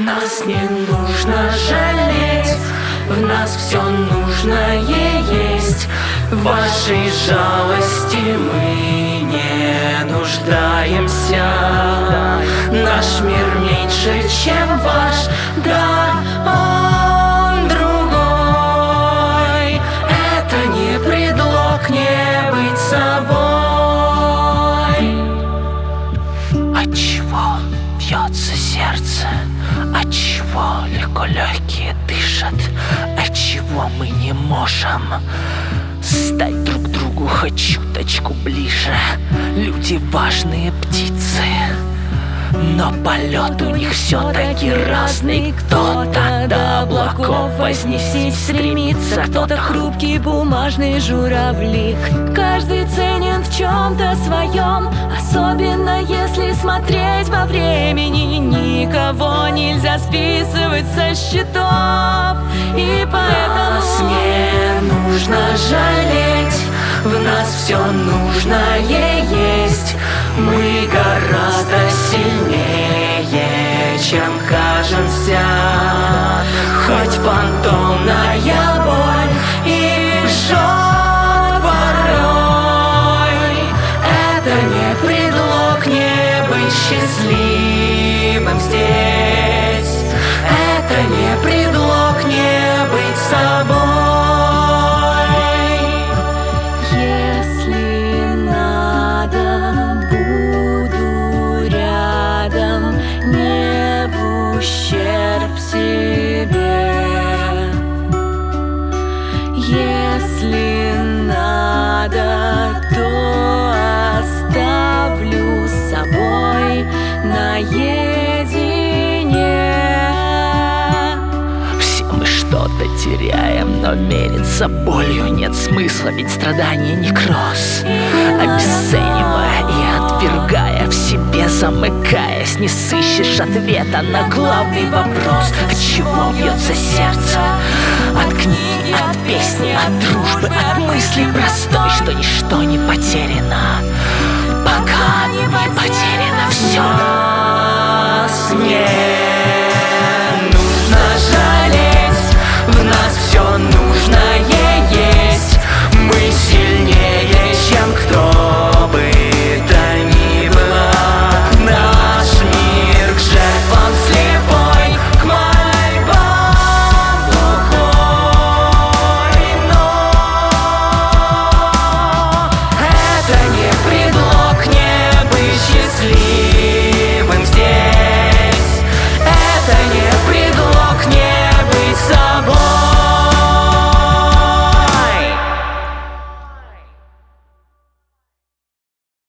Нас не нужно жалеть, в нас все нужное есть. В вашей жалости мы не нуждаемся. Наш мир меньше, чем ваш, да, он другой. Это не предлог не быть собой. Отчего бьется сердце? Отчего легко легкие дышат? Отчего мы не можем стать друг другу хоть чуточку ближе? Люди важные птицы, но полет у них все-таки разный. Кто-то до облаков вознестись стремится, кто-то хрупкий бумажный журавлик. Каждый ценен в чем-то своем, особенно если смотреть во времени. Никого нельзя списывать со счетов, и поэтому нас не нужно жалеть, в нас все нужное есть. Мы гораздо сильнее, чем кажемся. Хоть фантомная боль и жжет порой, это не предлог не быть счастливым здесь. Это не предлог не быть собой. если надо, буду рядом, не в ущерб себе. Если надо, то оставлю с собой наедине. Все мы что-то теряем, но мериться болью нет смысла, ведь страдание некроз. Обесценивая и отвергая, в себе замыкаясь, не сыщешь ответа на главный вопрос: отчего бьется сердце? От книги, от песни, от дружбы, от мысли простой, что ничто не потеряно, пока не потеряно все. Нас нет.